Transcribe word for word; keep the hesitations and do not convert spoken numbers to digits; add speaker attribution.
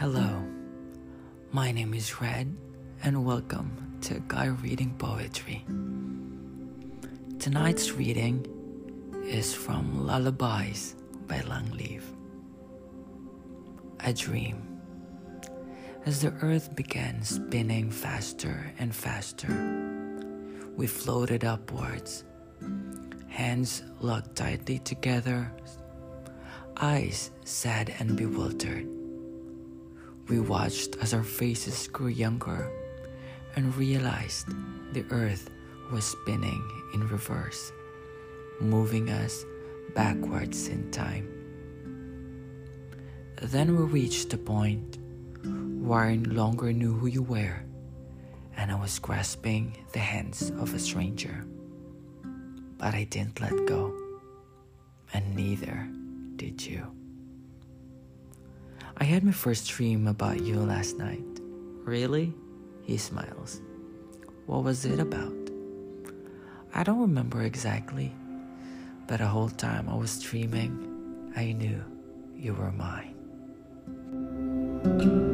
Speaker 1: Hello, my name is Red, and welcome to Guy Reading Poetry. Tonight's reading is from Lullabies by Langleaf. A dream. As the earth began spinning faster and faster, we floated upwards, hands locked tightly together, eyes sad and bewildered. We watched as our faces grew younger and realized the earth was spinning in reverse, moving us backwards in time. Then we reached the point where I no longer knew who you were, and I was grasping the hands of a stranger. But I didn't let go, and neither did you. I had my first dream about you last night. Really? He smiles. What was it about? I don't remember exactly, but the whole time I was dreaming, I knew you were mine.